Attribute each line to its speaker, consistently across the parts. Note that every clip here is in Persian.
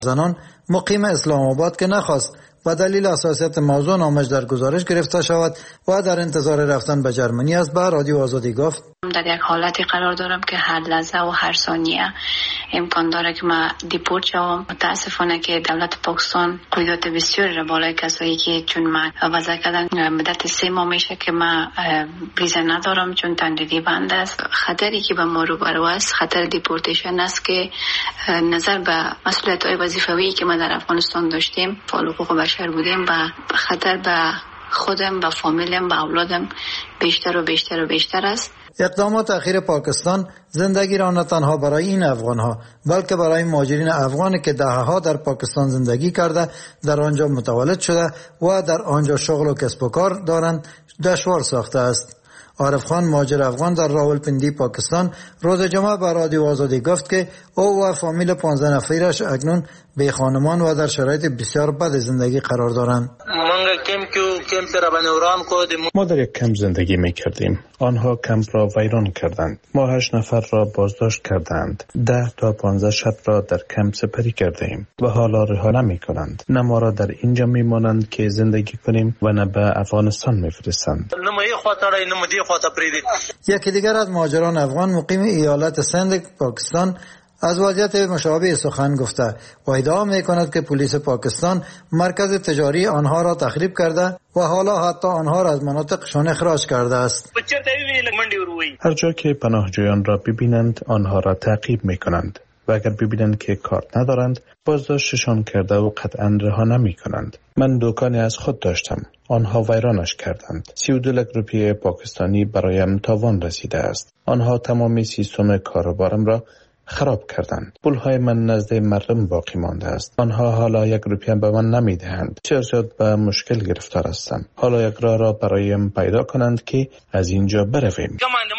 Speaker 1: زنان مقیم اسلام آباد که نخواست و دلیل حساسیت موضوع نامش در گزارش گرفته شود و در انتظار رفتن به جرمنی است به رادیو آزادی گفت:
Speaker 2: در یک حالتی قرار دارم که هر لحظه و هر ثانیه امکان داره که من دیپورت شوم. متاسفانه که دولت پاکستان قیودات بسیاری را بالای کسایی که چون من وضع کردن مدت 3 ماه میشه که من ویزا ندارم چون تندری بند است. خطری که به ما روبرو است خطر دیپورتیشن است که نظر به مسئولیت‌های وظیفه‌ای که ما در افغانستان داشتیم فعال حقوق بشر بودیم و خطر به خودم و فامیلم و اولادم بیشتر و بیشتر و بیشتر است.
Speaker 1: اقدامات اخیر پاکستان زندگی را نه تنها برای این افغان‌ها بلکه برای مهاجرین افغانی که دهه‌ها در پاکستان زندگی کرده، در آنجا متولد شده و در آنجا شغل و کسب و کار دارند دشوار ساخته است. عارف خان مهاجر افغان در راولپندی پاکستان روز جمعه به رادیو آزادی گفت که او و فامیل 15 نفرش اکنون بی خانمان و در شرایط بسیار بد زندگی قرار دارند.
Speaker 3: ما در یک کمپ زندگی می کردیم. آنها کمپ را ویران کردند. ما 8 نفر را بازداشت کردند. 10 تا 15 شب را در کمپ سپری کرده ایم و حالا رها نمی کنند. نه ما را در اینجا می مانند که زندگی کنیم و نه به افغانستان می فرستند.
Speaker 1: یکی دیگر از مهاجران افغان مقیم ایالت سند پاکستان از وضعیت مشابه سخن گفته و ادعا می‌کند که پلیس پاکستان مرکز تجاری آنها را تخریب کرده و حالا حتی آنها را از مناطقشان اخراج کرده است.
Speaker 3: هر جا که پناهجویان را ببینند آنها را تعقیب می‌کنند و اگر ببینند که کارت ندارند بازداشتشان کرده و قطعا رها نمی‌کنند. من دکانی از خود داشتم. آنها ویرانش کردند. 32 لک روپیه پاکستانی برایم تاوان رسیده است. آنها تمامی سیستم کاروبارم را خراب کردند. پولهای من نزد مردم باقی مانده است. آنها حالا 1 روپیه به من نمیدهند. چه زیاد به مشکل گرفتار هستم. حالا یک راه را برایم پیدا کنند که از اینجا برویم.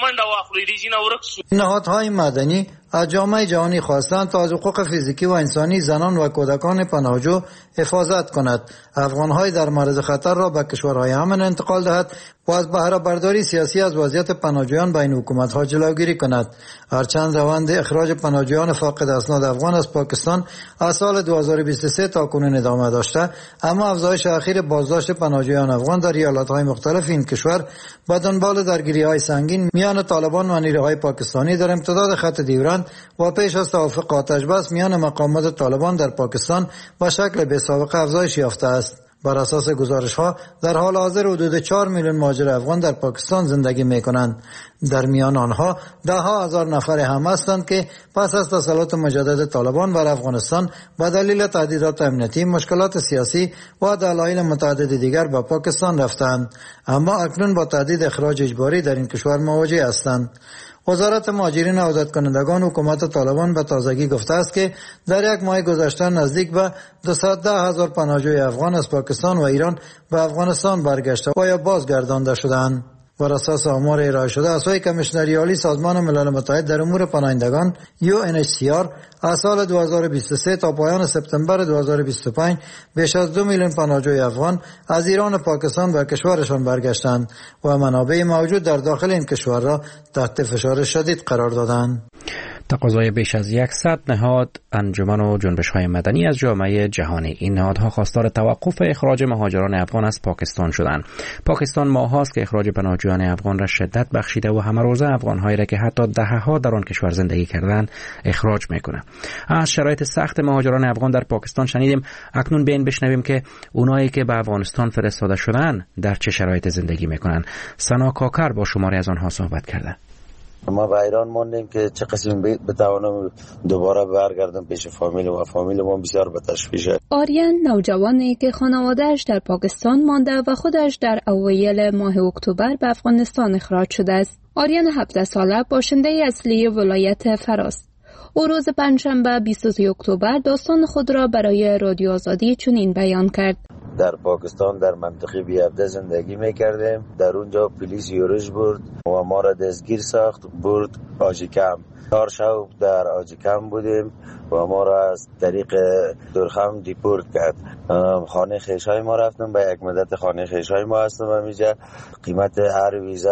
Speaker 1: نهادهای مدنی از جامعه جهانی خواستند تا از حقوق فیزیکی و انسانی زنان و کودکان پناهجو حفاظت کند، افغانهای در معرض خطر را به کشورهای امن انتقال دهد و از بهره برداری سیاسی از وضعیت پناهجویان بین حکومت‌ها جلوگیری کند. هرچند روند اخراج پناهجویان فاقد اسناد افغان از پاکستان از سال 2023 تا کنون ادامه داشته، اما افزایش اخیر بازداشت پناهجویان افغان در ایالت‌های مختلف این کشور به دنبال درگیری‌های سنگین میان طالبان و نیروهای پاکستانی در امتداد خط ډیورند و پیش از توافق آتش بس میان مقامات طالبان در پاکستان به شکل بی‌سابقه افزایش یافته است. بر اساس گزارش‌ها در حال حاضر حدود 4 میلیون مهاجر افغان در پاکستان زندگی می‌کنند. در میان آنها 10,000 نفر هم هستند که پس از تسلط مجدد طالبان بر افغانستان به دلیل تهدیدات امنیتی، مشکلات سیاسی و دلایل متعدد دیگر به پاکستان رفتند، اما اکنون با تهدید اخراج اجباری در این کشور مواجه هستند. وزارت مهاجرین و عودت کنندگان حکومت طالبان به تازگی گفته است که در 1 ماه گذشته نزدیک به 210,000 پناهجوی افغان از پاکستان و ایران به افغانستان برگشته و یا بازگردانده شدند. بر اساس آمار ارائه شده از سوی کمیشنری عالی سازمان ملل متحد در امور پناهندگان UNHCR از سال 2023 تا پایان سپتامبر 2025 بیش از 2 میلیون پناهجوی افغان از ایران و پاکستان به کشورشان برگشتند و منابع موجود در داخل این کشور را تحت فشار شدید قرار دادند.
Speaker 4: تقاضای بیش از 100 نهاد، انجمن و جنبش‌های مدنی از جامعه جهانی. این نهادها خواستار توقف اخراج مهاجران افغان از پاکستان شدند. پاکستان ماه‌هاست که اخراج پناهجویان افغان را شدت بخشیده و همه روزه افغان‌هایی را که حتی دهه‌ها در آن کشور زندگی کردند اخراج می‌کند. از شرایط سخت مهاجران افغان در پاکستان شنیدیم. اکنون بیاین بشنویم که اونایی که به افغانستان فرستاده شدند در چه شرایط زندگی می‌کنند. سنا کاکر با شماری از آنها صحبت کرده.
Speaker 5: ما به ایران موندیم که چه قسم بتوانم دوباره برگردم پیش فامیل و فامیل ما بسیار به تشویشه.
Speaker 6: آریان نوجوانی که خانواده‌اش در پاکستان مانده و خودش در اوایل ماه اکتبر به افغانستان اخراج شده است. آریان 17 ساله باشنده اصلی ولایت فراست. او روز پنجشنبه 23 اکتبر داستان خود را برای رادیو آزادی چنین بیان کرد:
Speaker 5: در پاکستان در منطقه بیابده زندگی میکردیم. در اونجا پلیس یورش برد و ما را دستگیر ساخت، برد آجیکم. 4 شب در آجیکم بودیم و ما را از طریق درخم دیپورت کرد. خانه خیشای ما رفتم، به یک مدت خانه خیشای ما هستم. همیشه قیمت هر ویزا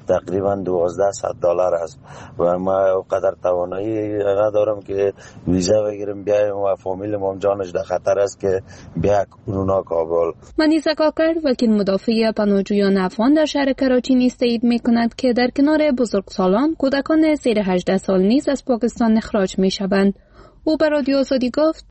Speaker 5: تقریبا $1200 است و ما قدر توانایی ندارم که ویزا بگیرم بیایم و فامیل ما جانش در خطر است که بیا اونا کابل.
Speaker 6: منیزه کاکر وکیل مدافع پناهجویان افغان در شهر کراچی نیز تایید می‌کند که در کنار بزرگسالان کودکان زیر 18 سال نیز از پاکستان اخراج می‌شوند. او به رادیو آزادی گفت: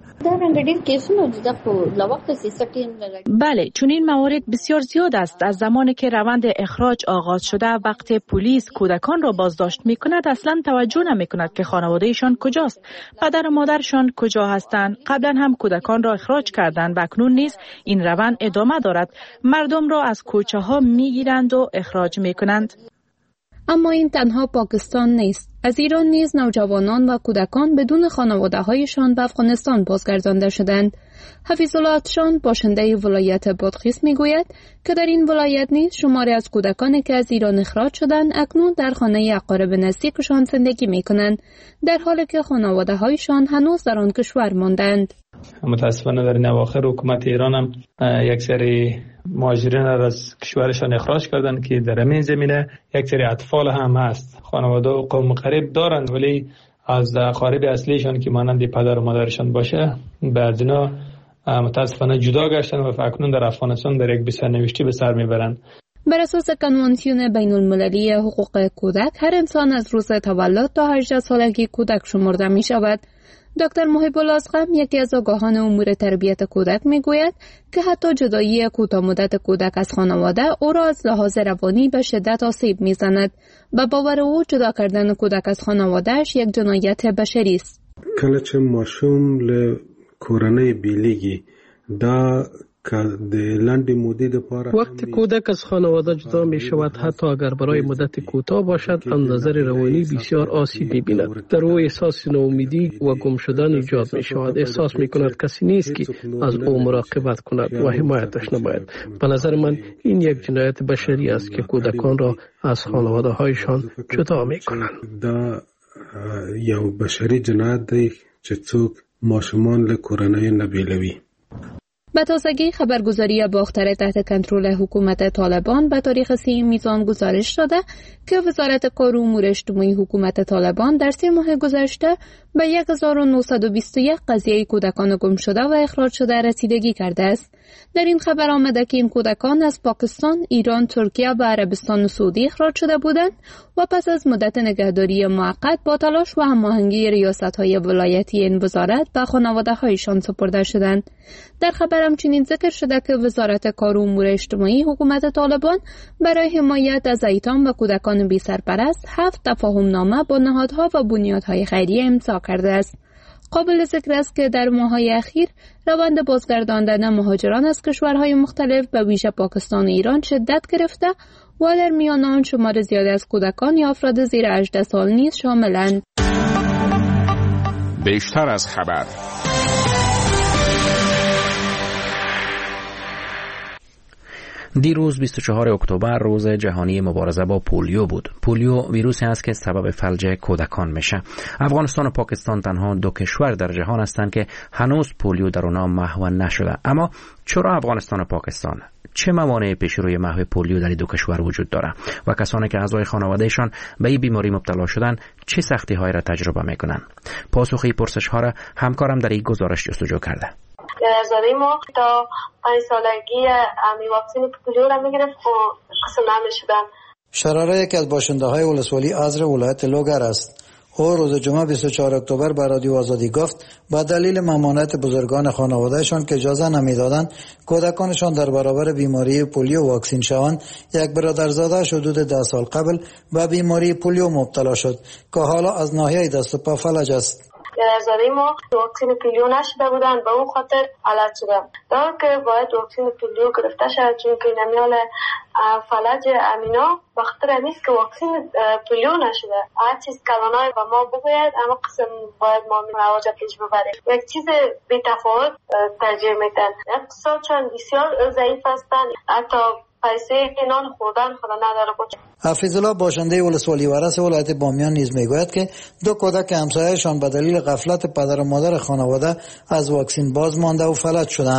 Speaker 7: بله، چون این موارد بسیار زیاد است. از زمانی که روند اخراج آغاز شده، وقتی پلیس کودکان را بازداشت می کند اصلا توجه نمی کند که خانوادهشان کجاست، پدر و مادرشان کجا هستند. قبلا هم کودکان را اخراج کردند و اکنون نیز این روند ادامه دارد. مردم را از کوچه ها می گیرند و اخراج می کنند.
Speaker 6: اما این تنها پاکستان نیست. از ایران نیز نوجوانان و کودکان بدون خانواده‌هایشان به افغانستان بازگردانده شدند. حفیظ الله اتشان باشنده ولایت بادغیس میگوید که در این ولایت نیز شماری از کودکانی که از ایران اخراج شدند اکنون در خانه اقارب نزدیکشان زندگی میکنند، در حالی که خانواده‌هایشان هنوز در آن کشور ماندند.
Speaker 8: متاسفانه در این اواخر حکومت ایران هم یک سری مهاجرین را از کشورشان اخراج کردن که در همین زمینه یک سری اطفال هم هست. خانواده و قوم قریب دارند ولی از اقارب اصلیشان که مانند پدر و مادرشان باشه بعضینا متاسفانه جدا گشتن و اکنون در افغانستان در یک سرنوشتی به سر میبرند.
Speaker 6: بر اساس کنوانسیون بین المللی حقوق کودک هر انسان از روز تولد تا 18 سالگی کودک شمرده می شود. دکتر محب الازغم یکی از آگاهان امور تربیت کودک میگوید که حتی جدایی کوتاه مدت کودک از خانواده او را از لحاظ روانی به شدت آسیب میزند و باور او جدا کردن کودک از خانوادهش یک جنایت بشری است.
Speaker 9: کله چې ماشوم له کورنۍ بیلیږي دا
Speaker 10: وقتی کودک از خانواده جدا می شود، حتی اگر برای مدت کوتاه باشد، از نظر روانی بسیار آسیب می بیند. در او احساس ناامیدی و گم شدن ایجاد می شود. احساس می کند کسی نیست که از او مراقبت کند و حمایتش نماید. به نظر من این یک جنایت بشری است که کودکان را از خانواده هایشان جدا می کنند.
Speaker 9: دا یو بشری جنایت دی چې څوک ماشومان له کورنۍ نه بیلوي.
Speaker 6: به تازگی خبرگزاری باختر تحت کنترل حکومت طالبان به تاریخ 3 میزان گزارش داده که وزارت کار و امور اجتماعی حکومت طالبان در 3 ماه گذشته به 1921 قضیه کودکان گم شده و اخراج شده رسیدگی کرده است. در این خبر آمده که این کودکان از پاکستان، ایران، ترکیه و عربستان سعودی اخراج شده بودند و پس از مدت نگهداری موقت با تلاش و هماهنگی ریاست‌های ولایتی این وزارت به خانواده‌هایشان سپرده شدند. در خبر همچنین ذکر شده که وزارت کار و امور اجتماعی حکومت طالبان برای حمایت از ایتام و کودکان بی سرپرست 7 تفاهم نامه با نهادها و بنیادهای خیریه امضا کرده است. قابل ذکر است که در ماه‌های اخیر روند بازگرداندن مهاجران از کشورهای مختلف به ویژه پاکستان و ایران شدت گرفته و در میان آن شمار زیادی از کودکان یا افراد زیر 18 سال نیز شاملند.
Speaker 11: بیشتر از خبر.
Speaker 4: دیروز 24 اکتبر روز جهانی مبارزه با پولیو بود. پولیو ویروسی است که سبب فلج کودکان میشه. افغانستان و پاکستان تنها 2 کشور در جهان هستند که هنوز پولیو در اونها محو نشده. اما چرا افغانستان و پاکستان؟ چه موانع پیش روی محو پولیو در این 2 کشور وجود داره و کسانی که اعضای خانوادهشان به این بیماری مبتلا شدن چه سختی هایی را تجربه میکنن؟ پاسخی پرسش ها را همکارم در این گزارش جستجو کرده.
Speaker 12: زاده ما تا 5 سالگی امی واکسن پولیو را میگرفت و قسم نمیشدن.
Speaker 1: شراره یکی از باشنده های ولسوالی ازر ولایت لوگر است. او روز جمعه 24 اکتبر به رادیو آزادی گفت با دلیل ممانعت بزرگان خانوادهشان که اجازه نمیدادند کودکانشان در برابر بیماری پولیو واکسین شوند، یک برادرزاده حدود 10 سال قبل به بیماری پولیو مبتلا شد که حالا از ناحیه دست و پا فلج است.
Speaker 12: برادرزاده ما واکسن پولیو نشده بودن، به اون خاطر علت شدم. دار که باید واکسن پولیو گرفته شد چون که نمیال فلج امینا بخاطر نیست که واکسن پولیو نشده. هر چیز کلانای به ما بگوید اما قسم باید ما مواجه پیش ببریم. یک چیز بی تفاوت ترجیح میدن. اقتصادشان بسیار ضعیف هستن، حتی پیسه نان خوردن خدا نداره بود.
Speaker 1: حفیظ الله باشنده ولسوالی ورس ولایت بامیان نیز میگوید که 2 کودک همسایه‌شان به دلیل غفلت پدر و مادر خانواده از واکسن باز مانده و فلج شدند.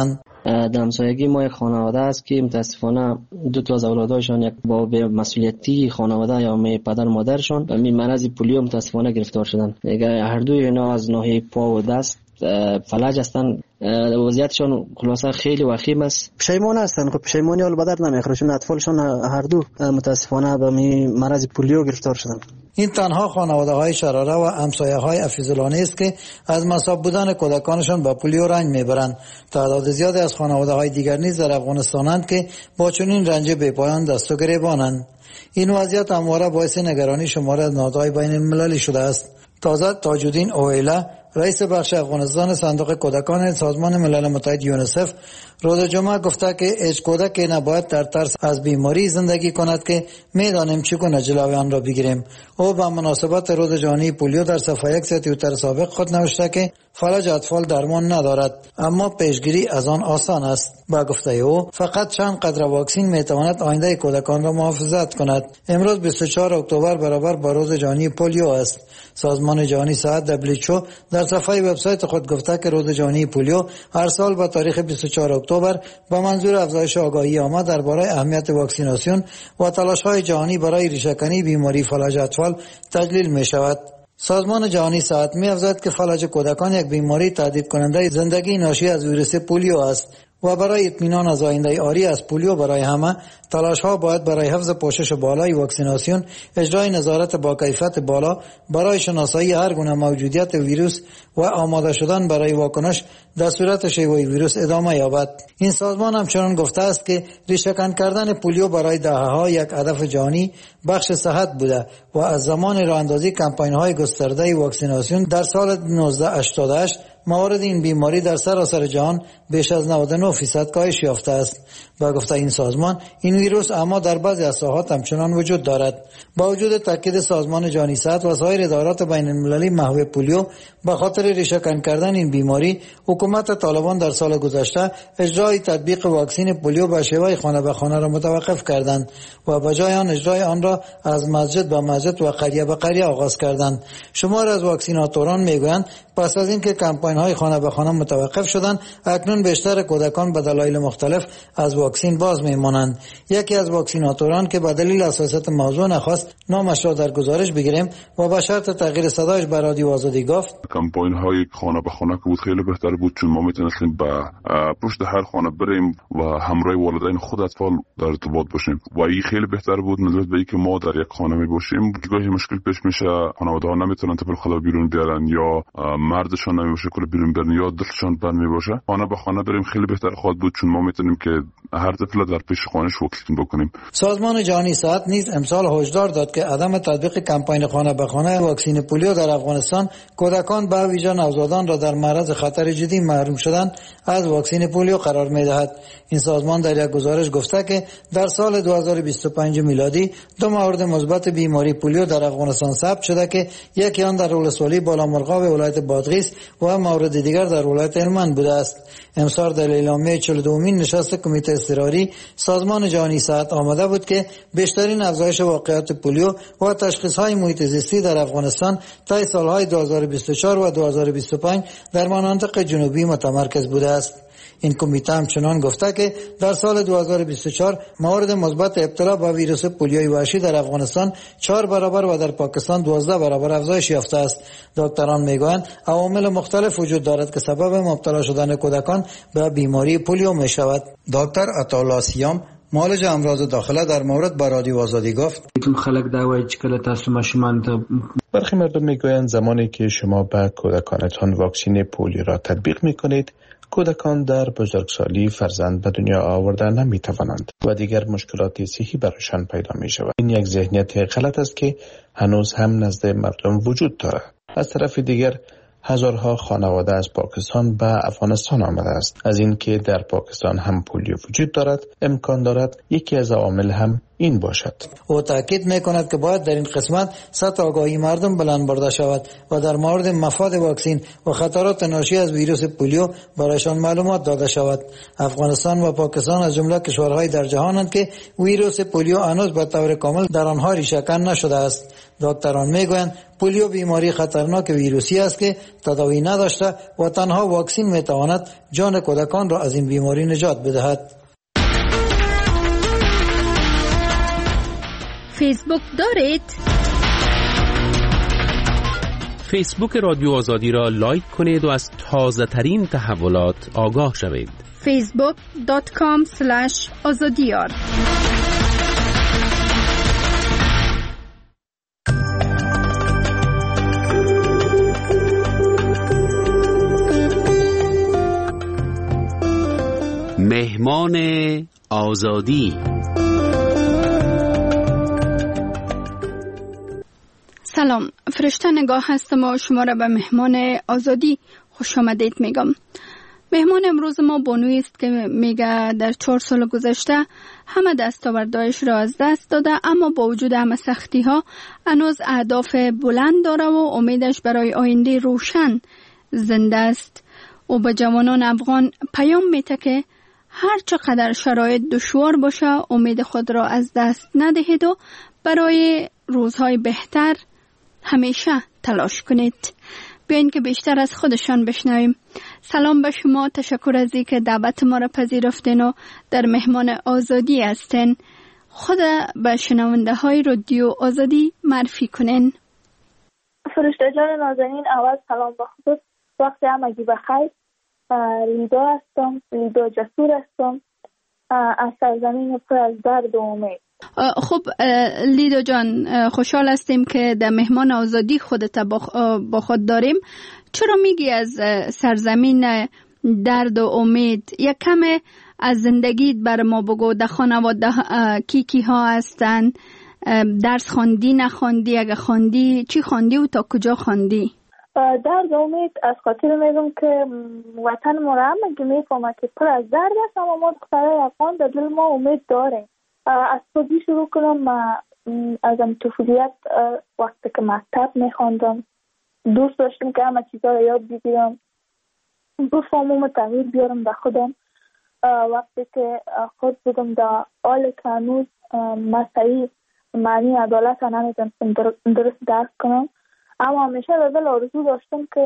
Speaker 11: در همسایگی ما یک خانواده است که متاسفانه دو تا از اولادایشان یک با مسئولیتی خانواده یا پدر مادرشان به مرض پولیو متاسفانه گرفتار شدند. هر دوی اینا از ناحیه پا و دست فلج هستند. وضعیتشان خلاصه خیلی وخیم است.
Speaker 13: پشیمان هستند. خب پشیمانی حال به درد نمیخوره چون اطفالشان هر دو متاسفانه به مرض پولیو گرفتار شدند.
Speaker 1: این تنها خانواده‌های شراره و همسایه‌های افیزلانی است که از مصاب بودن کودکانشان با پولیو رنج میبرند. تعداد زیادی از خانواده‌های دیگر نیز در افغانستانند که با چنین رنج بی‌پایان دست و گریبانند. این وضعیت همواره باعث نگرانی شمار از نهادهای بین‌المللی شده است. تازه تاج‌الدین اویلا رئیس بخش افغانستان صندوق کودکان سازمان ملل متحد یونیسف روز جمعه گفته که هیچ کودکی نباید در ترس از بیماری زندگی کند که میدانیم چگونه جلوی آن را بگیریم. او به مناسبت روز جهانی پولیو در صفحه یک توییتر سابق خود نوشته که فلج اطفال درمان ندارد اما پیشگیری از آن آسان است. با گفته او فقط چند قطره واکسن میتواند آینده کودکان را محافظت کند. امروز 24 اکتبر برابر با روز جهانی پولیو است. سازمان جهانی صحت WHO در صفحه وبسایت خود گفته که روز جهانی پولیو هر سال با تاریخ 24 اکتبر با منظور افزایش آگاهی عامه درباره اهمیت واکسیناسیون و تلاش‌های جهانی برای ریشه‌کنی بیماری فلج اطفال تجلیل می‌شود. سازمان جهانی صحت می‌افزاید که فلج کودکان یک بیماری تهدید کننده زندگی ناشی از ویروس پولیو است و برای اطمینان از آینده عاری از پولیو برای همه تلاش‌ها باید برای حفظ پوشش بالای واکسیناسیون، اجرای نظارت با کیفیت بالا برای شناسایی هر گونه موجودیت ویروس و آماده شدن برای واکنش در صورت شیوع ویروس ادامه یابد. این سازمان همچنان گفته است که ریشه‌کن کردن پولیو برای دهه‌ها یک هدف جهانی بخش صحت بوده و از زمان راه‌اندازی کمپاین‌های گسترده واکسیناسیون در سال 1988 موارد این بیماری در سراسر جهان بیش از 99% کاهش یافته است. با گفته این سازمان این ویروس اما در بعضی از ساحات همچنان وجود دارد. با وجود تاکید سازمان جهانی صحت و سایر ادارات بین المللی محو پولیو به خاطر ریشه‌کن کردن این بیماری، حکومت طالبان در سال گذشته اجرای تطبیق واکسن پولیو به شیوه خانه به خانه را متوقف کردند و به جای آن اجرای آن را از مسجد به مسجد و قریه به قریه آغاز کردند. شمار از واکسیناتوران میگویند پس از اینکه کمپاین‌های خانه به خانه متوقف شدند، اکنون بیشتر کودکان به دلایل مختلف از واکسن باز میمانند. یکی از واکسیناتوران که به دلیل حساسیت موضوع نخواست نامش را در گزارش بگیریم و به شرط تغییر صدایش به رادیو آزادی گفت:
Speaker 14: کمپاین‌های خانه به خانه که بود خیلی بهتر بود، چون ما میتونستیم به پشت هر خانه بریم و همراه والدین خود اطفال در ارتباط باشیم و این خیلی بهتر بود نسبت به اینکه ما در یک خانه می باشیم. گاهی مشکل پیش میشه، خانواده‌ها نمیتونن طفل خدا بیرون بیارن یا مردشان نمیشه کل بیرون برن یا دلشان بند میباشه. خانه به خانه بریم خیلی بهتر خواهد بود، چون ما میتونیم که هر طفل در پیش خانه‌اش واکسن بکنیم.
Speaker 1: سازمان جهانی صحت نیز امسال هشدار داد که عدم تطبیق کمپاین خانه به خانه واکسن پولیو در افغانستان کودکان به ویژه نوزادان را در معرض خطر جدی محروم شدن از واکسن پولیو قرار می‌دهد. این سازمان در یک گزارش گفته که در سال 2025 میلادی 2 مورد مثبت بیماری پولیو در افغانستان ثبت شده که یکی آن در ولسوالی بالامرغاب ولایت بادغیس و مورد دیگر در ولایت هلمند بوده است. امسال در اعلامیه 42مین نشست کمیته اضطراری سازمان جهانی صحت آمده بود که بیشترین افزایش واقعیت پولیو و تشخیص‌های محیط زیستی در افغانستان طی سال‌های 2024 و 2025 در مناطق جنوبی متمرکز بوده است. این کمیته همچنان گفته که در سال 2024 موارد مثبت ابتلا به ویروس پولیوی وحشی در افغانستان 4 برابر و در پاکستان 12 برابر افزایش یافته است. دکتران میگویند عوامل مختلف وجود دارد که سبب مبتلا شدن کودکان به بیماری پولیو می شود. دکتر عطاالله سیام معالج امراض داخله در مورد به رادیو آزادی گفت:
Speaker 3: برخی مردم میگویند زمانی که شما به کودکانتان واکسن پولیو را تطبیق میکنید، کودکان در بزرگسالی فرزند به دنیا آورده نمی توانند و دیگر مشکلات صحی برایشان پیدا می شود. این یک ذهنیت غلط است که هنوز هم نزد مردم وجود دارد. از طرف دیگر هزارها خانواده از پاکستان به افغانستان آمده است. از اینکه در پاکستان هم پولیو وجود دارد امکان دارد یکی از عوامل هم این باشد.
Speaker 1: او تاکید میکند که باید در این قسمت سطح آگاهی مردم بلند برده شود و در مورد مفاد واکسن و خطرات ناشی از ویروس پولیو برایشان معلومات داده شود. افغانستان و پاکستان از جمله کشورهای در جهانند که ویروس پولیو هنوز به طور کامل در آنها ریشه‌کن نشده است. دکتران میگویند پولیو بیماری خطرناک ویروسی است که تداوی نداشته و تنها واکسن میتواند جان کودکان را از این بیماری نجات بدهد.
Speaker 6: فیسبوک دارید؟
Speaker 15: فیسبوک رادیو آزادی را لایک کنید و از تازه ترین تحولات آگاه شوید.
Speaker 6: facebook.com/azadiyar
Speaker 15: مهمان آزادی.
Speaker 6: سلام، فرشته نگاه هستم و شما را به مهمان آزادی خوش آمدید میگم. مهمان امروز ما بانویی است که میگه در 4 سال گذشته همه دستاوردهایش را از دست داده، اما با وجود همه سختی ها هنوز اهداف بلند داره و امیدش برای آینده روشن زنده است. او به جوانان افغان پیام میده که هر چقدر شرایط دشوار باشه امید خود را از دست ندهید و برای روزهای بهتر همیشه تلاش کنید. بیاین که بیشتر از خودشان بشنویم. سلام به شما، تشکر از اینکه دعوت ما را پذیرفتین و در مهمان آزادی هستین. خود به شنونده های رادیو آزادی معرفی کنین.
Speaker 16: فرشته جان نازنین، اول سلام به خود، وقت همگی بخیر. لیدا هستم، لیدا جسور هستم، از سرزمین پر از درد و امید.
Speaker 6: خب لیدا جان، خوشحال هستیم که در مهمان آزادی خودت با خود داریم. چرا میگی از سرزمین درد و امید؟ یک کم از زندگیت بر ما بگو. در خانواده کی ها هستن؟ درس خواندی نخواندی؟ اگه خواندی چی خواندی و تا کجا خواندی؟
Speaker 16: درد و امید از خاطر میگم که وطن ما را همه میفهمه که پر از درد است، اما ما دخترای افغان در دل ما امید داریم. از خودی شروع کنم. از طفولیت وقتی که مکتب میخواندم دوست داشتم که همه چیزا رو یاد بگیرم، بفهمم و تغییر بیارم در خودم. وقتی که خود بودم در حال که هنوز مسئله معنی عدالت رو نمیتونستم درست درک کنم، اما همیشه در دل آرزو داشتم که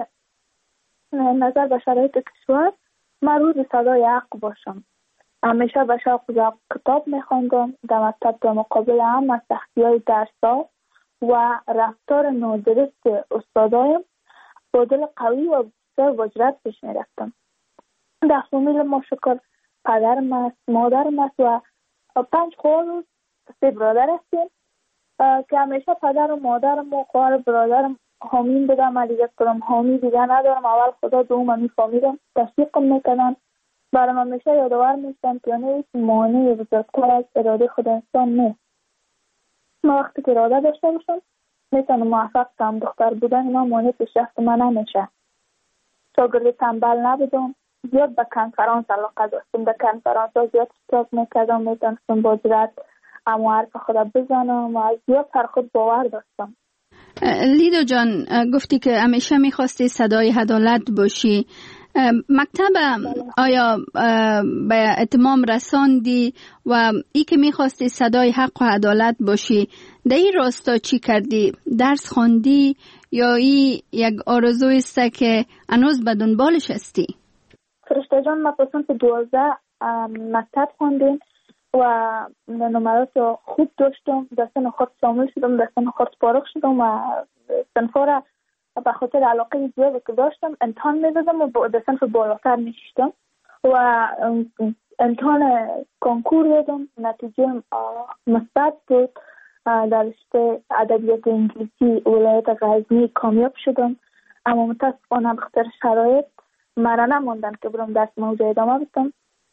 Speaker 16: نظر به شرایط کشور من روز صدای حق باشم. همیشه به شوق کتاب میخواندم. در مکتب در مقابل هم سختی‌های درس‌ها و رفتار نادرست استادایم با دل قوی و بسیار وجرت پیش میرفتم. در فامیل ما شکر پدرم است، مادرم است و 5 خواهر و 3 برادر هستیم که همیشه پدر و مادرم و خواهر برادرم حامیم بودم. من دیگه کنم حامی دیگه ندارم. اول خدا دوم من فامیلم تشویقم میکنن. برام همیشه یادآور میشن که هیچ مانعی بزرگتر از اراده خود انسان نیست. ما وقتی که اراده داشته باشم میتونم موفق شم. دختر بودن اینا مانع پیشرفت من نمیشه. شاگرد تنبل نبودم. زیاد به کنفرانس علاقه داشتم. در کنفرانس ها زیاد اشتراک میکردم. میتونستم با جرأت اما حرف خود بزنم و زیاد پر خود باور داشتم.
Speaker 6: لیدا جان، گفتی که همیشه میخواستی صدای عدالت باشی. مکتب آیا به اتمام رساندی و ای که میخواستی صدای حق و عدالت باشی در این راستا چی کردی؟ درس خواندی یا ای یک آرزوی است که هنوز به دنبالش هستی؟
Speaker 16: فرشته جان، ما پسند 12 مکتب خواندیم و نمرات خوب داشتم. در سن خود شامل شدم، در سن خود فارغ شدم و صنفا را به خاطر علاقه زیادی که داشتم امتحان میدادم و در صنف بالاتر میشتم و امتحان کنکور دادم. نتیجه مثبت بود. در رشته ادبیات انگلیسی ولایت غزنی کامیاب شدم، اما متاسفانه به خاطر شرایط مرا نماندن که برم درس موضوع ادامه بدم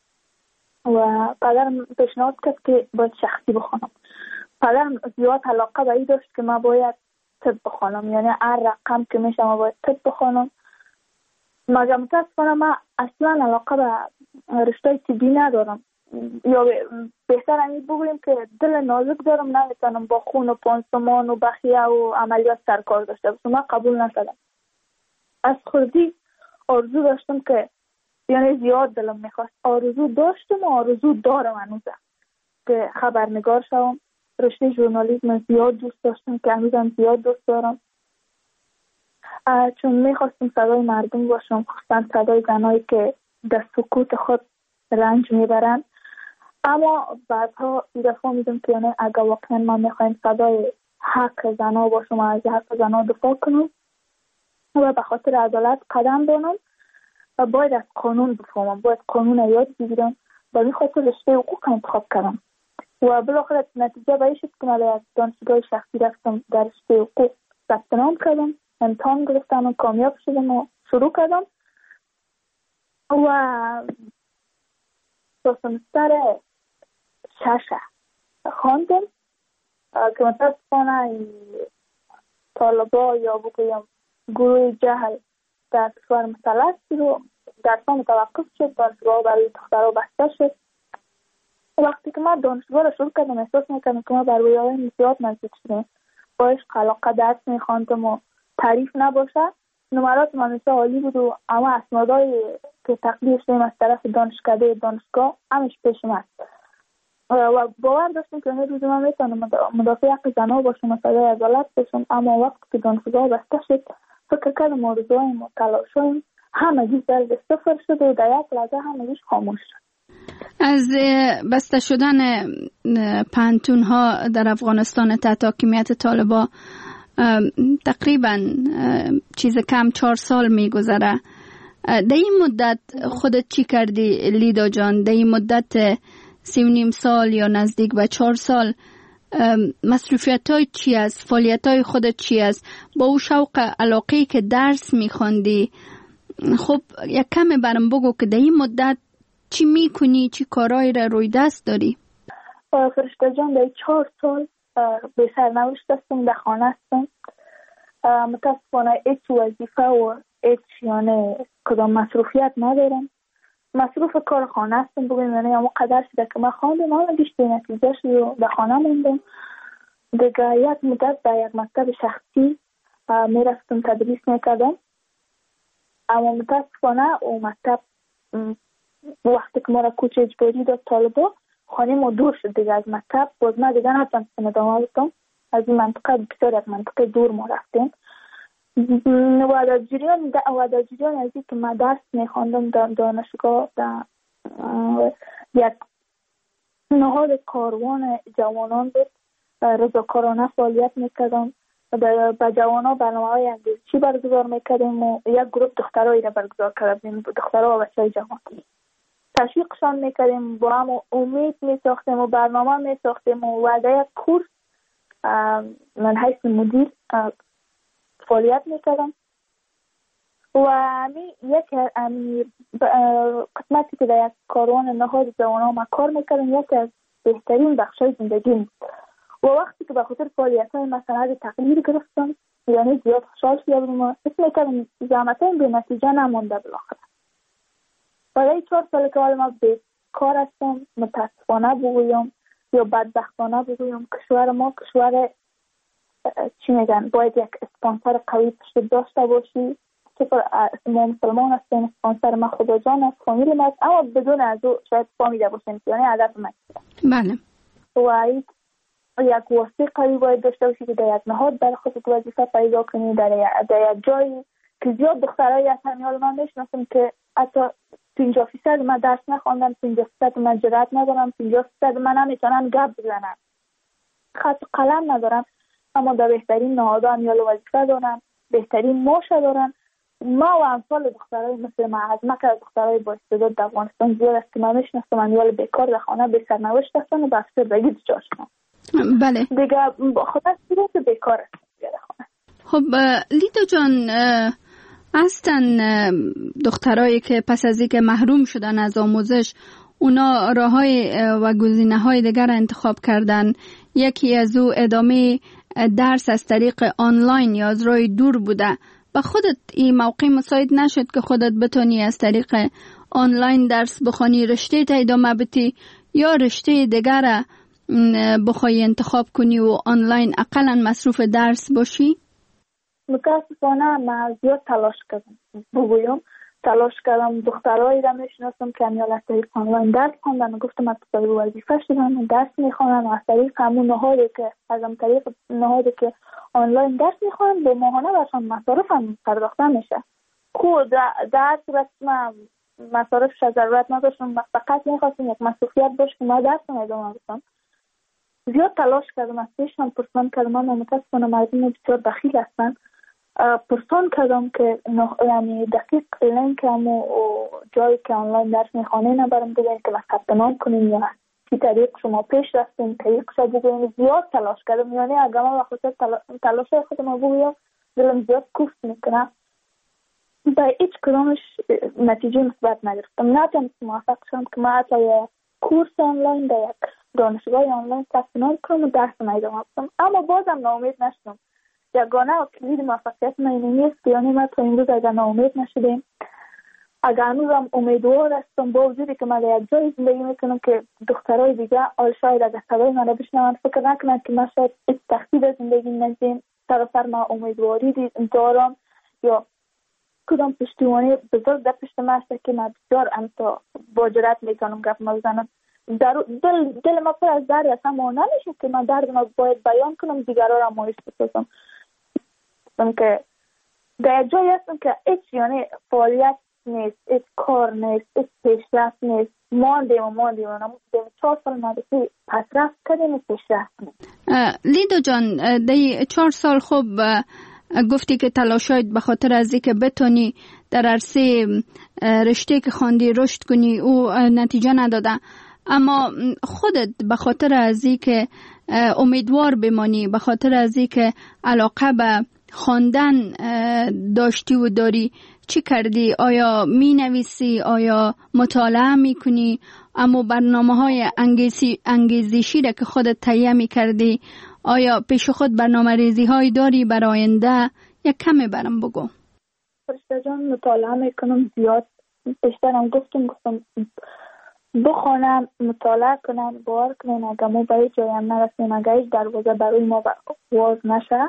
Speaker 16: و پدرم پیشنهاد کرد که باید شخصی بخونم. پدرم زیاد علاقه به این داشت که من باید طب بخونم، یعنی هر رقم که میشه ما باید طب بخونم. مگر متاسفانه من اصلا علاقه به رشته طبی ندارم. یا بهتر همین بگوییم که دل نازک دارم، نمیتونم با خون و پانسمان و بخیه و عملیات سرکار داشته باشم. من قبول نکردم. از خودی آرزو داشتم که یعنی زیاد دلم میخواست، آرزو داشتم و آرزو دارم هنوزه که خبرنگار شوم. رشته ژورنالیسم زیاد دوست داشتم که هنوزم زیاد دوست دارم، چون میخواستم صدای مردم باشم، خصوصا صدای زنایی که در سکوت خود رنج میبرن. اما بعدها ایرفا میدم که یعنی اگر واقعا من میخوایم صدای حق زنها باشم و از حق زنها دفاع کنم و به خاطر عدالت قدم بانم و باید از قانون بفهمم، باید قانون یاد بگیرم و به خاطر رشته حقوق انتخاب کردم و بالاخره نتیجه به این شد که من از دانشگاه شخصی رفتم، در رشته حقوق ثبت نام کردم، امتحان گرفتم و کامیاب شدم و شروع کردم و تا سمستر 6 خواندم که متاسفانه طالبا یا بگویم گروه جهل در کشور مسلط رو درسان متوقف شد، دانشگاه برای دخترها بسته شد. وقتی که من دانشگاه رو شروع کردم احساس میکردم که ما بر رویاهای زیاد نزدیک شدیم، با عشق علاقه درس میخواندم و تعریف نباشه. نمرات من مثل عالی بود و اما اسنادهای که تقدیر شدیم از طرف دانشکده دانشگاه همش پیش من و باور داشتم که روز من میتونم مدافع حق زنها باشم و صدای عدالت باشم. اما وقتی که دانشگاه بسته شد فکر کردم آرزوهایم و تلاشهایم همگی در صفر شد و در یک لحظه همگیش خاموش شد.
Speaker 6: از بسته شدن پانتون ها در افغانستان تحت حاکمیت طالبان تقریبا چیز کم 4 سال میگذره. در این مدت خودت چی کردی لیدا جان؟ در این مدت 3.5 سال یا نزدیک به 4 سال مصروفیت های چی است؟ فعالیت های خودت چی است؟ با او شوق علاقه‌ای که درس میخوندی، خب یک کمی برام بگو که در این مدت چی میکنی، چی کارهایی را روی دست داری؟
Speaker 16: فرشته جان در 4 سال به سرنوشت هستم، در خانه هستم. متاسفانه هیچ وظیفه و هیچ یعنی کدام مصروفیت ندارم. مصروف کار خانه هستم بگویم، یعنی اما قدر شده که من خواندم اما گشت به نتیجه شد و در خانه موندم. دیگه یک مدت در یک مکتب شخصی میرفتم تدریس میکردم، اما متاسفانه او مکتب وقتی که ما را کوچ اجباری داد طالبا، خانه ما دور شد دیگه از مکتب. باز من دیگه نتونستم ادامه بدم، از این منطقه بسیار از منطقه دور ما رفتیم و در جریان از این که من درس میخواندم در دانشگاه، در یک نهاد کاروان جوانان بود، رضاکارانه فعالیت میکردم. با جوانان برنامه‌های اندیشی برگزار میکردیم و یک گروه دخترایی را برگزار کردیم، دخترها و بچه‌های جوان تشویقشان میکردیم، با هم امید میساختیم و برنامه میساختیم و در یک کورس من حیث مدیر فعالیت میکردم و یک قسمتی که در یک کاروان نهاد جوانان ما کار میکردم یکی از بهترین بخشای زندگیم و وقتی که به خاطر فعالیت‌های مثلا تقدیر گرفتم یعنی زیاد خوشحال شدم و حس میکردم زحمتایم به نتیجه نمونده. بالاخره برای 4 سال که حالا ما بیکار هستم، متاسفانه بگویم یا بدبختانه بگویم، کشور ما کشور چی میگن باید یک اسپانسر قوی پشت داشته باشی که ما مسلمان هستیم، اسپانسر ما خدا جان است، فامیل ما است، اما بدون از او شاید فامیل باشیم یعنی هدف من.
Speaker 6: بله.
Speaker 16: و یک واسطه قوی باید داشته باشی که در یک نهاد برای خودت وظیفه پیدا کنی، در یک جایی که زیاد دخترایی هستن. حالا من میشناسم که حتی 50% من درس نخواندم، 50% من جرأت ندارم، 50% من نمیتونم گپ بزنم، خط قلم ندارم، اما در بهترین نهادها یا وظیفه دارن، بهترین ماشه دارن. ما و امثال دخترای مثل ما از مکه دخترای با استعداد در افغانستان زیاد است که من میشناسم، امیال بیکار در خانه به سرنوشت هستن و به افسردگی دچار شدن.
Speaker 6: بله.
Speaker 16: دیگه خدا که بیکار است در خانه.
Speaker 6: خب لیدا جان، اصلا دخترایی که پس از اینکه محروم شدن از آموزش اونا راههای و گزینه‌های دیگر انتخاب کردن، یکی از او ادامه درس از طریق آنلاین یا از راه دور بوده به خودت این موقع مساعد نشد که خودت بتونی از طریق آنلاین درس بخونی، رشته تا ادامه بدی یا رشته دیگر بخوای انتخاب کنی و آنلاین اقلا مصروف درس باشی؟
Speaker 16: متاسفانه من زیاد تلاش کردم. دخترایی را میشناسم که امیال از طریق آنلاین درس خوندن و گفتم از طریق وظیفه شدن درس میخوانن و از طریق همون نهادی که آنلاین درس میخوانن به ماهانه برشان مصارف هم پرداخته میشه. خود در صورت من مصارفش ضرورت نداشتم، فقط میخواستم یک مصروفیت باشه که ما درس ادامه بدم. زیاد تلاش کردم، از پیشم پرسان کردم، اما متاسفانه مردم بسیار بخیل هستن. پرسان کردم که یعنی دقیق لینک و جایی که آنلاین درس میخوانه نبرم بگوین که ثبت نام کنیم یا چی طریق شما پیش رفتیم طریقش بگوین. زیاد تلاش کردم، یعنی اگر من وقت تلاش خودم بگویم دلم زیاد کوفت میکنه. به هیچ کدامش نتیجه مثبت نگرفتم. نتونستم موفق شدم که من حتی یک کورس آنلاین در یک دانشگاه آنلاین ثبت نام کنم و درس ادامه بدم، اما بازم ناامید نشدم. یگانه کلید موفقیت من نیست که یعنی من تا امروز اگر ناامید نشدیم، اگر هنوزم امیدوار هستم با وجودی که من در یک جای زندگی میکنم که دخترای دیگه شاید اگر صدای من را بشنوند فکر نکنند که من شاید هیچ تخصیص زندگی ندارم. سراسر من امیدواری دارم یا کدام پشتیبانی بزرگ در پشت من است که من بسیار تا با جرأت میتونم گپ بزنم. دل ما پر از درد است، اما نمیشه که من درد ما باید بیان کنم دیگران را مایوس بسازم. که در جایی هستم که هیچ یعنی فعالیت نیست، هیچ کار نیست، هیچ پیشرفت نیست. ماندیم 4 سال مدرسه پسرفت کردیم و پیشرفت نیست.
Speaker 6: لیدو جان، در 4 سال خوب گفتی که تلاشایت به خاطر از اینکه بتونی در عرصه رشته که خواندی رشد کنی او نتیجه نداده، اما خودت به خاطر از اینکه امیدوار بمانی، به خاطر از اینکه علاقه به خواندن داشتی و داری چی کردی؟ آیا می نویسی؟ آیا مطالعه می کنی؟ اما برنامه‌های انگیزشی را که خودت تهیه می کردی آیا پیش خود برنامه ریزی هایی داری برای آینده؟ یک کمی برام بگو.
Speaker 16: فرشته جان، مطالعه می کنم زیاد. بیشترم گفتم بخونم، مطالعه کنم، باور کنم اگر ما به جایی هم نرسیم، اگر هیچ دروازه برای ما باز نشه،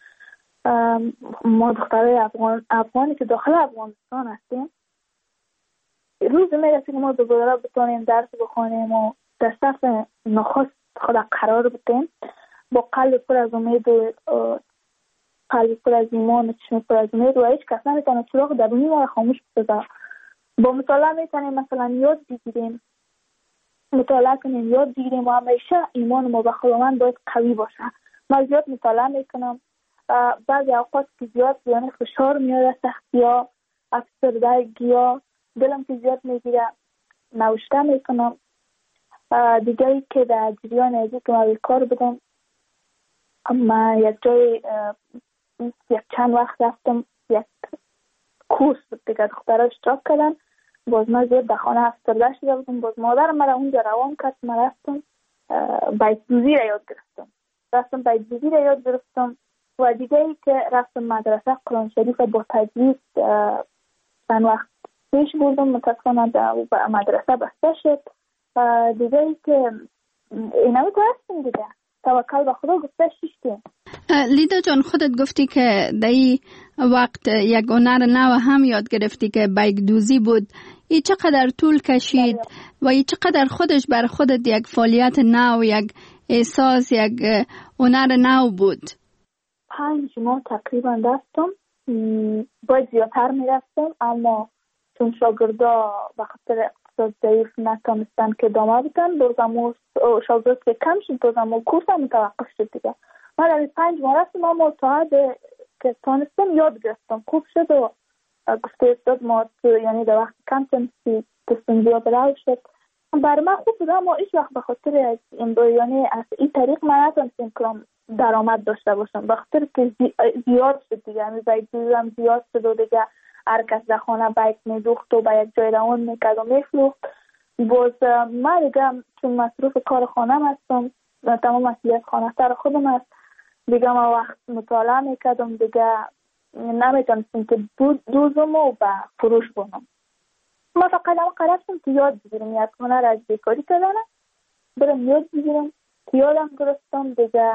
Speaker 16: ما دخترای افغانی که داخل افغانستان هستیم روز میرسه که ما دوباره بتونیم درس بخونیم و در صف نخست خود قرار بدیم با قلب پر از امید و قلب پر از ایمان و چشم پر از امید و هیچ کس نمیتونه چراغ درونی ما را خاموش بسازه. با مطالعه میتونیم مثلا یاد بگیریم، مطالعه کنیم یاد بگیریم و همیشه ایمان ما به خداوند باید قوی باشه. من زیاد مطالعه میکنم، بعضی اوقات که زیاد یعنی فشار میاد، سختی‌ها، افسردگی ها دلم که زیاد میگیره نوشته میکنم. دیگه ای که در جریان ازی که من کار بدم، اما یک جای یک چند وقت رفتم یک کورس دیگه دخترها اشتراک کردن، باز من زیاد در خانه افسرده شده بودم، باز مادر مرا اونجا روان کرد، من رفتم بیت‌دوزی را یاد گرفتم و دیگه ای که رفتم مدرسه قرآن شریف با تجوید چند وقت پیش بردم، متاسفانه در مدرسه بسته شد. دیگه ای که اینمی که هستیم دیگه توکل به خدا گفته شیشتیم.
Speaker 6: لیدا جان، خودت گفتی که در این وقت یک هنر نو هم یاد گرفتی که بیگ‌دوزی بود. این چقدر طول کشید و این چقدر خودش بر خودت یک فعالیت نو، یک احساس، یک هنر نو بود؟
Speaker 16: 5 ماه تقریبا رفتم، باید زیادتر میرفتم اما چون شاگردا به خاطر اقتصاد ضعیف نتونستن که ادامه بدن، بازم شاگرد که کم شد بازم کورسم متوقف شد دیگه. من در 5 ماه رفتم اما تا که تونستم یاد گرفتم، خوب شد و گفته استاد ما یعنی در وقت کم تونستی دستم زیاد رو شد. برای من خوب بود اما هیچ وقت به خاطر از یعنی از این طریق من نتونستم کنم درآمد داشته باشم، به خاطر که زیاد شد دیگه، یعنی بیگ‌دوزی زیاد شد و دیگه هر کس در خانه بیگ میدوخت و به یک جای روان میکرد و میفروخت. باز من دیگه چون مصروف کار خانم هستم، تمام مسئولیت خانه سر خودم هست دیگه، من وقت مطالعه میکردم دیگه نمیتونستیم که دوزم و به فروش بونم. ما فقط هم قرار شدم که یاد بگیرم، یک هنر از بیکاری کردن برم یاد بگیرم که یادم گرفتم دیگه.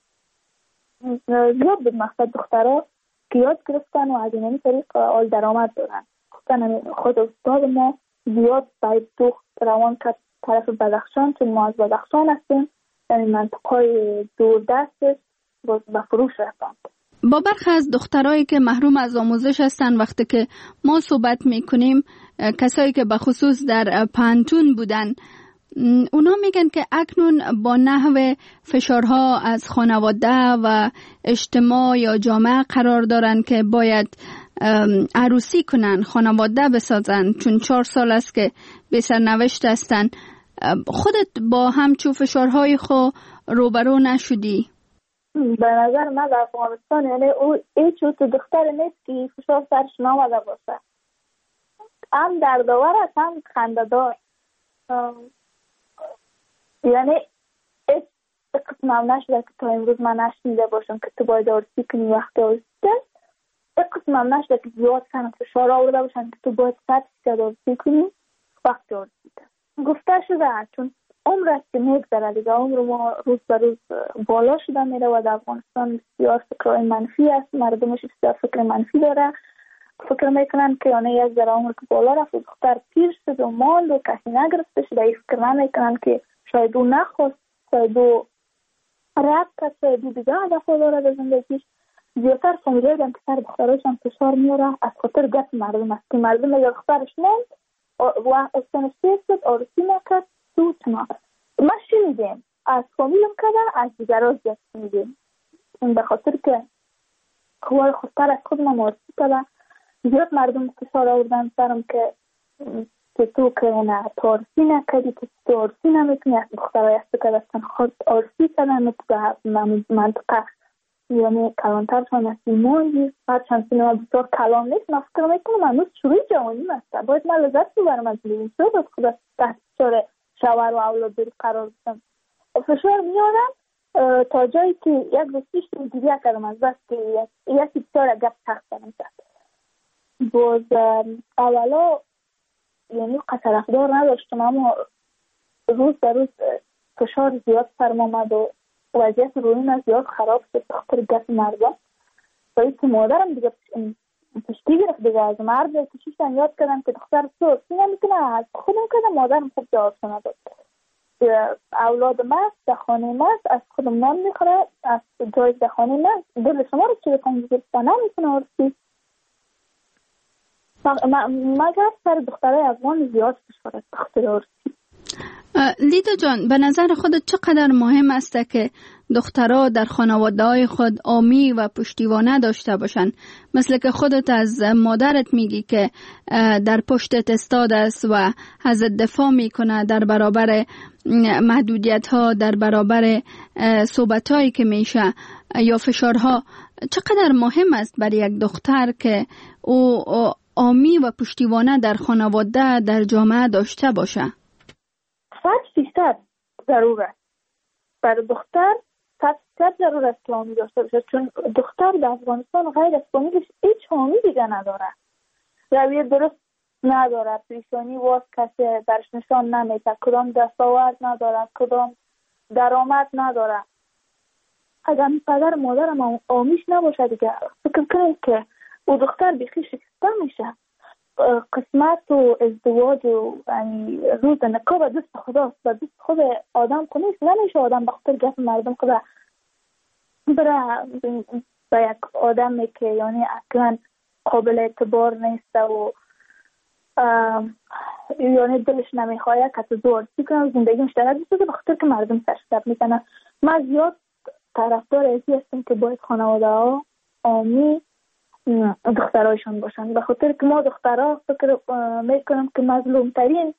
Speaker 16: زیاد بود مقصد دخترها که یاد گرفتن و از این طریق آل درآمد دارن. خود استاد ما زیاد باید دوخت روان کرد طرف بدخشان، چون ما از بدخشان هستیم، یعنی منطقه دور دستش به فروش رفتند.
Speaker 6: با برخی از دخترایی که محروم از آموزش هستند وقتی که ما صحبت میکنیم، کسایی که به خصوص در پانتون بودن، اونا میگن که اکنون با نحو فشارها از خانواده و اجتماع یا جامعه قرار دارن که باید عروسی کنن، خانواده بسازن، چون 4 سال است که به سرنوشت هستن. خودت با همچو فشارهای خو روبرو نشدی؟
Speaker 16: به نظر من در افغانستان یعنی هیچ تو دختر نیست که فشار سرش نامده باشه، هم دردآور است هم خنده‌دار. یعنی هیچ قسم هم نشده که تا امروز من نشنیده باشم که تو باید عروسی کنی وقت عروسی است. یک قسم هم نشده که زیاد کنم فشار آورده باشن که تو باید 100% عروسی کنی وقت عروسی است. گفته شده چون عمر است که میگذره دیگه، عمر ما روز به روز بالا شده میره و در افغانستان بسیار فکرهای منفی است، مردمش بسیار فکر منفی داره، فکر میکنن که یعنی یک ذره عمر که بالا رفت دختر پیر شد و ماند و کسی نگرفته شده، این فکر نمیکنن که شاید او نخواست، شاید او رد کرد، شاید او دیگه هدف داره به زندگیش. زیادتر فامیلای که سر دختراشان فشار میاره از خاطر گپ مردم است که مردم اگر دخترش موند و استانش شد عروسی نکرد تو چنا. ما شنیدیم از فامیلم کردن، از دیگران زیاد شنیدیم، به خاطر که خواه خودتر از خود ما عروسی کردن. زیاد مردم فشار آوردن سرم که تو که نه تو عروسی نکردی، که تو عروسی نمیتونی، از دخترهای است که دستن خود عروسی کردن تو منطقه یعنی کلانترشان از ایمانگی هرچند سینما بسیار کلان نیست. من فکر میکنم هنوز شروع جوانی است، باید من لذت ببرم از این شد از خود تحت فشار شوهر و اولاد داری قرار بودم. فشار میارم تا جایی که یک روز پیش دیگه کردم از بس که یکی بسیار گپ تخت کنم کرد. باز اولا یعنی طرفدار نداشتم، اما روز به روز فشار زیاد سرم آمد و وضعیت روی من زیاد خراب شد بخاطر گپ مردم. باید که مادرم دیگه پشتی گرفت دیگه از مرد کشیشتن یاد کردم که دختر تو نمیتونه، از خودم کردم مادرم خوب جواب نداد. اولاد مست در خانه مست از خودم نان میخوره، از جای در خانه مست دل شما رو چه بکنم دیگه نمیتونه عرصی. مگر سر دخترای افغان زیاد فشار است بخاطر عرصی.
Speaker 6: لیدا جان، به نظر خودت چقدر مهم است که دخترها در خانواده‌های خود حامی و پشتیبانه داشته باشن؟ مثل که خودت از مادرت میگی که در پشتت استاد است و ازت دفاع میکنه در برابر محدودیت‌ها، در برابر صحبت‌هایی که میشه یا فشارها. چقدر مهم است برای یک دختر که او حامی و پشتیبانه در خانواده، در جامعه داشته باشه؟
Speaker 16: 100% ضرورت برای دختر، 100% ضرورت است که حامی داشته باشه، چون دختر در افغانستان غیر از فامیلش هیچ حامی دیگه نداره، رویه درست نداره، پیشانی واس کسی درش نشان نمیده، کدام دستاورد نداره، کدام درآمد نداره. اگر پدر مادرم حامیش نباشه دیگه فکر کنید که او دختر بیخی شکسته میشه. قسمت و ازدواج و یعنی روز نکاح به دست خداست، به دست خود آدم که نیست. نمیشه آدم بخاطر گپ مردم خدا بره با یک آدمی که یعنی اصلا قابل اعتبار نیست و یعنی دلش نمیخواد که زور کنه زندگیش درد بسازه بخاطر که مردم سرش درد میکنه. من زیاد طرفدار ازی هستم که باید خانواده ها حامی دخترایشان باشن، به خاطر که ما دخترها فکر میکنم که مظلوم ترین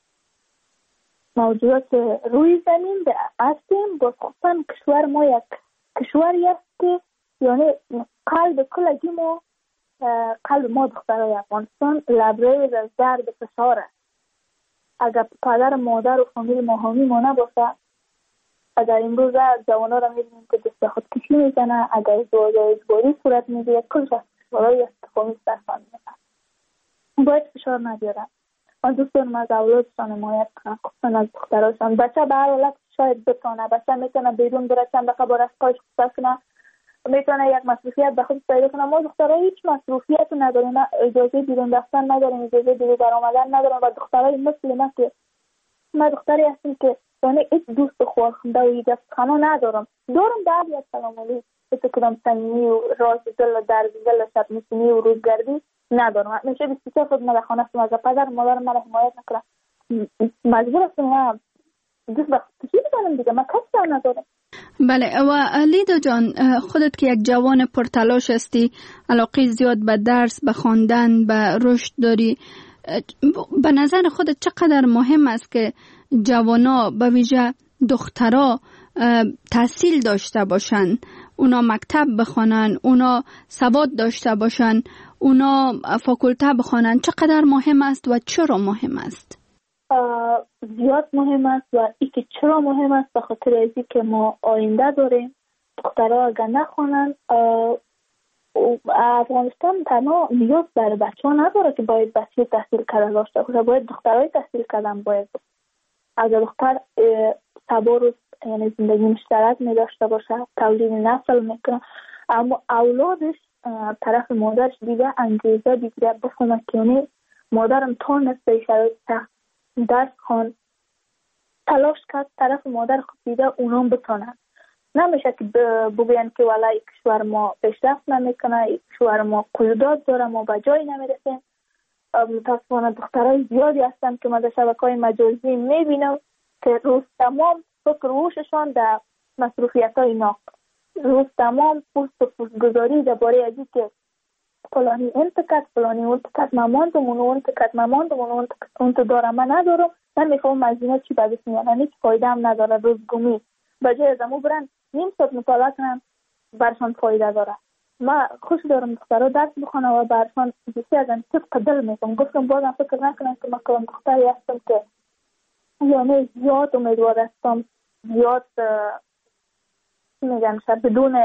Speaker 16: موجودات روی زمین هستیم. باز خصوصا کشور ما یک کشوری است که یعنی قلب کلگی ما، قلب ما دخترای افغانستان لبریز از درد فشار است. اگر پدر مادر و فامیل ما حامی ما نباشه، اگر امروز جوانا را می‌بینیم که دست خود کشی میزنه، اگر ازدواج اجباری صورت میگیره، کلش بالای استخدامی سرسان میکنن. باید فشار ندیارن. من دوست دارم از اولادشان حمایت کنن، خصوصا از دختراشان. بچه به هر حالت شاید بتونه، بچه میتونه بیرون بره چند دقیقه با رفقاش خصوصا کنه، میتونه یک مصروفیت به خود پیدا کنه. ما دخترها هیچ مصروفیت نداریم، اجازه بیرون رفتن نداریم، اجازه بیرون برآمدن نداریم. و دخترای مثل ما که من دختری هستم که یعنی هیچ دوست خورخنده و یک خانه ندارم. دارم بعد یک سلام علیکم کدام صمیمی و راز دل و درد دل شب نشینی و روزگردی ندارم. همیشه 24 خود من خانه هستم، از پدر مادر من حمایت نکنم، مجبور هستم دوست بخشی بدارم دیگه، من کسی ندارم.
Speaker 6: بله. و لیدا جان، خودت که یک جوان پرتلاش هستی، علاقه زیاد به درس، به خواندن، به رشد داری، به نظر خودت چقدر مهم است که جوانا به ویژه دخترها تحصیل داشته باشن، اونا مکتب بخوانن، اونا سواد داشته باشن، اونا فاکولته بخوانن؟ چقدر مهم است و چرا مهم است؟
Speaker 16: زیاد مهم است. و ای که چرا مهم است به خاطر اینکه که ما آینده داریم. دخترها اگر نخوانن، افغانستان تنها نیاز بر بچه ها نداره که باید بچه تحصیل کرده داشته باشه، باید دخترای تحصیل کردن باید. اگر دختر صبر یعنی زندگی مشترک می داشته باشه، تولید نسل میکنه، اما اولادش طرف مادرش دیگه انگیزه دیگه بخونه که یعنی مادرم تا نسته شرایط سخت درس خوان تلاش کرد، طرف مادر خود دیده اونام بتونن. نمیشه که بگوین که والله کشور ما پیشرفت نمیکنه، کشور ما قیودات داره، ما به جایی نمیرسیم. متاسفانه دخترای زیادی هستن که ما در شبکه‌های مجازی میبینم که روز تمام فکر روششان در مصروفیت‌های ناق، روز تمام پوست گذاری درباره ازی که فلانی انتقاد فلانی انتقاد ماماندم اون انتقاد ماماندم اون انتقاد دارم من ندارم، من میخوام مزینه چی بدش میارن، هیچ فایده هم نداره. روزگمی بجای از امو برن نیم ساعت مطالعه کنن برشان فایده داره. ما خوش دارم دخترها درس بخونن و برشان بسی از این صدق دل میکنم. گفتم بازم فکر نکنم که من کلام دختری هستم که یعنی زیاد امیدوار هستم، زیاد میگن شاید بدون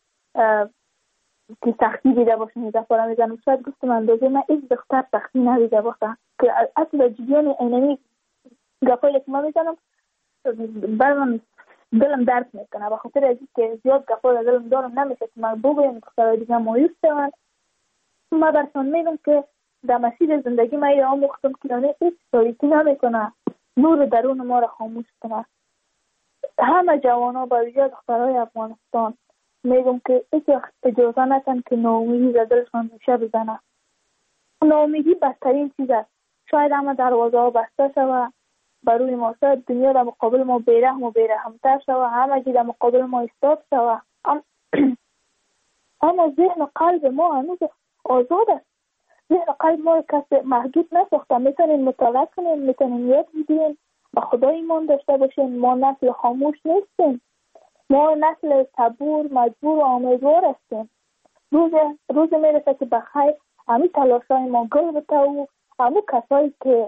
Speaker 16: که سختی دیده باشم میده پارا میزنم. شاید گفتم اندازه من ایش دختر سختی ندیده باشم که اصلا جیان اینمی گفایی که ما میزنم بر من دلم درد میکنه به خاطر ازی که زیاد گفایی دلم دارم نمیشه که من بگویم دخترهای دیگه مایوس شوند. ما برشان میگم که در مسیر زندگی من ایره آموختم که یعنی هیچ تاریکی نمیکنه، نور درون ما را خاموش کنه. همه جوانا با ویژه دخترهای افغانستان میگم که هیچ اجازه نکن که ناامیدی در دلشان ریشه بزنه. ناامیدی بدترین چیز است. شاید همه دروازه ها بسته شود بروی ما، شاید دنیا در مقابل ما بیرحم و بیرحمتر شود، همه چیز در مقابل ما ایستاد شود، اما ذهن و قلب ما هنوز آزاد است. ذهن و قلب ما کسی محدود نساخته. میتونیم مطالعه کنیم، میتونیم یاد بگیریم، به خدا ایمان داشته باشیم. ما نسل خاموش نیستیم، ما نسل صبور مجبور و امیدوار هستیم. روز میرسه که بخیر همین تلاشای ما گل بته و همون کسایی که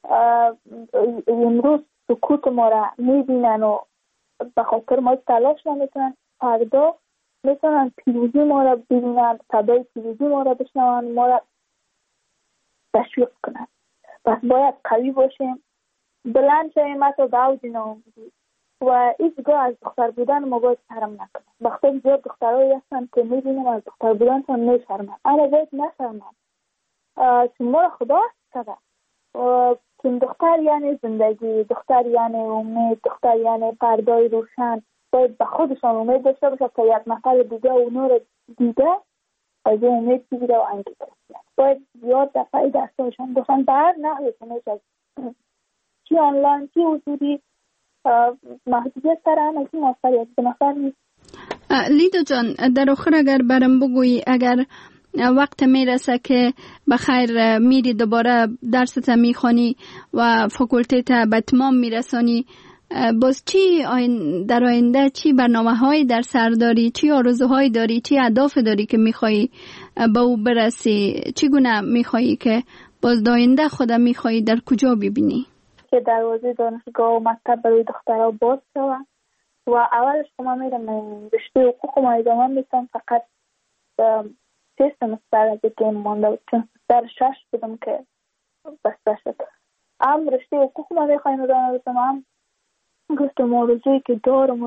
Speaker 16: امروز سکوت ما را میبینن و به خاطر ما تلاش نمیکنن، فردا میتونن پیروزی ما را ببینن، صدای پیروزی ما را بشنون، ما را تشویق کنن. پس باید قوی باشیم، بلند شویم حتی به اوج ناامیدی و هیچگاه از دختر بودن ما باید شرم نکنم. وقتی زیاد دخترهایی هستن که میبینم از دختر بودنشان میشرمن، اما باید نشرمن چون ما را خدا کرده. چون دختر یعنی زندگی، دختر یعنی امید، دختر یعنی پردای روشن. باید به خودشان امید داشته باشه که یک نفر دیگه اونو رو دیده از اون امید بگیره و انگیزه. باید زیاد دفعه دستاشان باشن به هر نحوی که میشه، چی آنلاین چی حضوری، محدودیت سر هم از این موفریت به نفر نیست.
Speaker 6: لیدا جان، در آخر اگر برم بگویی، اگر وقت میرسه که بخیر میری دوباره درست میخوانی و فاکولته به اتمام میرسانی، باز چی در آینده چی برنامه هایی در سر داری، چی آرزوهایی داری، چی اهداف داری که میخوایی به او برسی؟ چگونه میخوایی که باز در آینده خودت میخوایی در کجا ببینی؟
Speaker 16: که دروازه دانشگاه و مکتب برای دخترها باز شود و اولش که من میرم رشته حقوق ما ادامه میتونم، فقط 3 سمستر از گیم مانده بود، چون سمستر 6 بودم که بسته شد. رشته حقوق ما میخوایم ادامه بدم. هم گفتم آرزویی که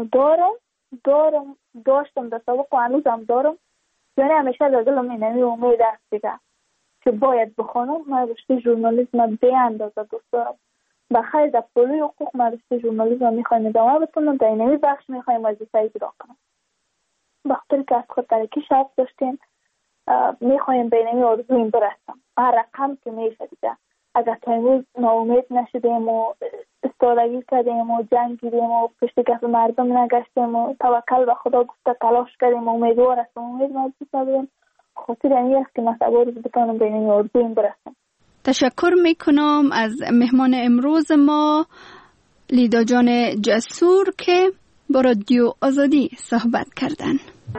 Speaker 16: داشتم در سابق و هنوزم دارم، یعنی همیشه در دلم اینمی امید است دیگه که باید بخونم. من رشته ژورنالیسم به اندازه دوست دارم. بخیر در پروژه حقوق من رشته ژورنالیسم میخوایم ادامه بدم، در اینمی بخش میخوایم وظیفه اجرا کنم. بخاطر که از خود ترکی شرط داشتیم میخوایم به اینمی آرزویم برسم. هر رقم که میشه دیگه. اگر تا امروز ناامید نشدیم و استادگی کردیم و جنگیدیم و پشت کف مردم نگشتیم و توکل به خدا گفته تلاش کردیم و امیدوار هستم امید مجبور نبودیم، خاطر این است که مثلا روز بتونم به این آرزویم برسم.
Speaker 6: تشکر میکنم از مهمان امروز ما لیدا جان جسور که با رادیو آزادی صحبت کردن.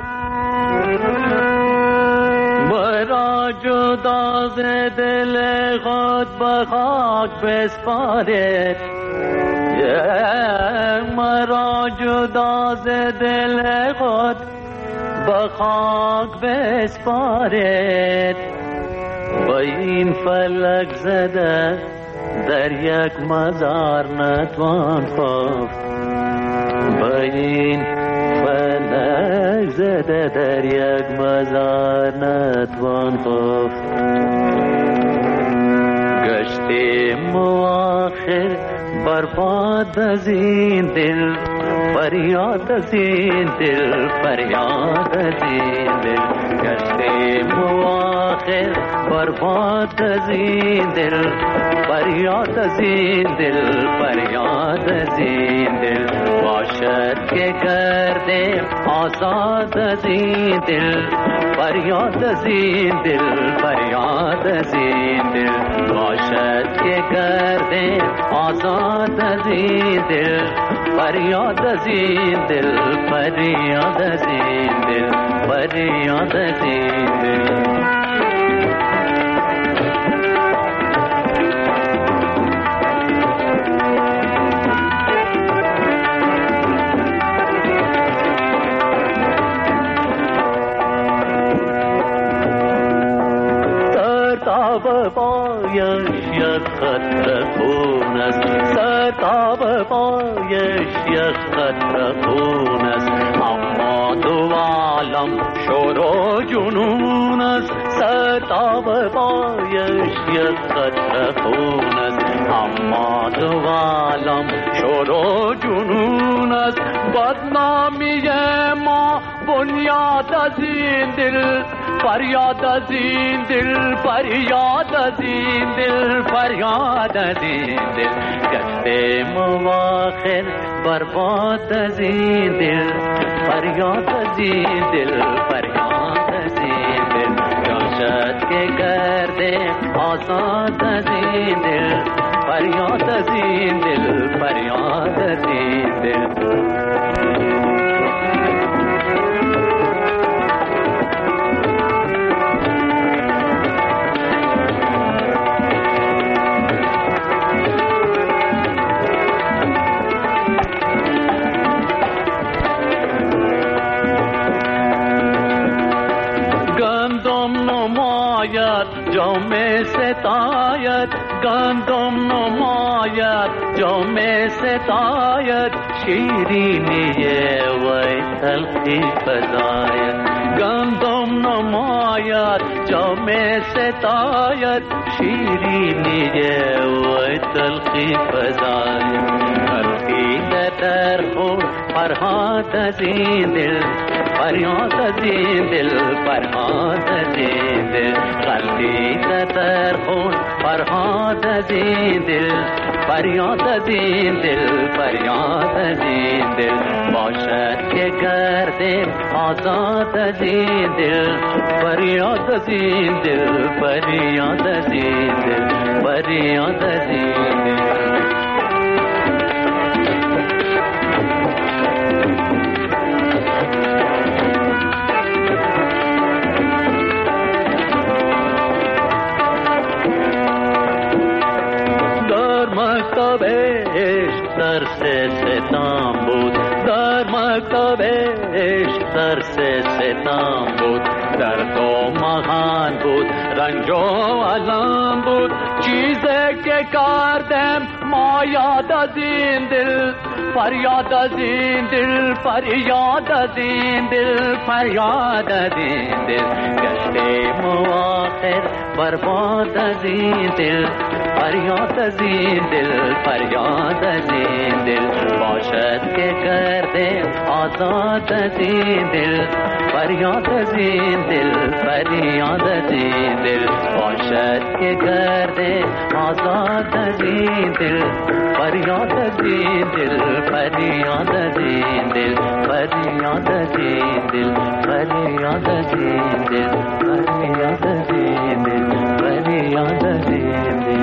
Speaker 17: مرا جدا ز دل خود به خاک بسپارید، مرا جدا ز دل خود به خاک بسپارید، با این فلک زده در یک مزار نتوان خفت، با این فلک زده در یک مزار نتوان خفت. گشتیم آخر برباد از این دل، فریاد از این دل، فریاد از این دل. گشتیم آخر برباد از این دل، فریاد از این دل، فریاد از این دل. باشد که گردیم آزاد از این دل، فریاد از این دل، فریاد از این دل. باشد که گردیم آزاد از این دل، فریاد از این دل، فریاد از این دل، فریاد از این دل. پایش یک قطره خون است، سرتاب پایش یک قطره خون است، اما دو عالم شور و جنون است. سرتاب پایش یک قطره خون است، اما دو عالم شور و جنون است. بدنامی ما بنیاد از این دل، فریاد از این دل، فریاد از این دل، فریاد از این دل. گشتیم آخر برباد از این دل، فریاد از این دل، فریاد از این دل. جاشد که گردیم آزاد از این دل، فریاد از این دل، فریاد از این دل. جام ستایت گندم نماید، جام ستایت شیرینی وی تلخی فزاید. گندم نماید جام ستایت شیرینی وی تلخی فزاید. تلخی در خود فرهاد از این دل، فریاد از این دل، فریاد از این دل. قلبی در خون فرهاد از این دل، فریاد از این دل، فریاد از این دل. باشد که گردیم آزاد از این دل، فریاد از این دل، فریاد از این دل، فریاد از این دل. درس ستم بود، در مکتبش درس ستم بود، در تو مهان بود، رنج و علم بود، چیزی که کردم ما یاد از این دل، فریاد از این دل، فریاد از این دل، فریاد از این دل، گشتیم و آخر برباد از این دل، فریاد از این دل، فریاد از این دل، باشد که کردیم آزاد از این دل، فریاد از این دل، فریاد از این دل، باشد که کردیم آزاد از این دل، فریاد از این دل، فریاد از این دل، فریاد از این دل، فریاد از این دل، فریاد از این دل، فریاد از این دل.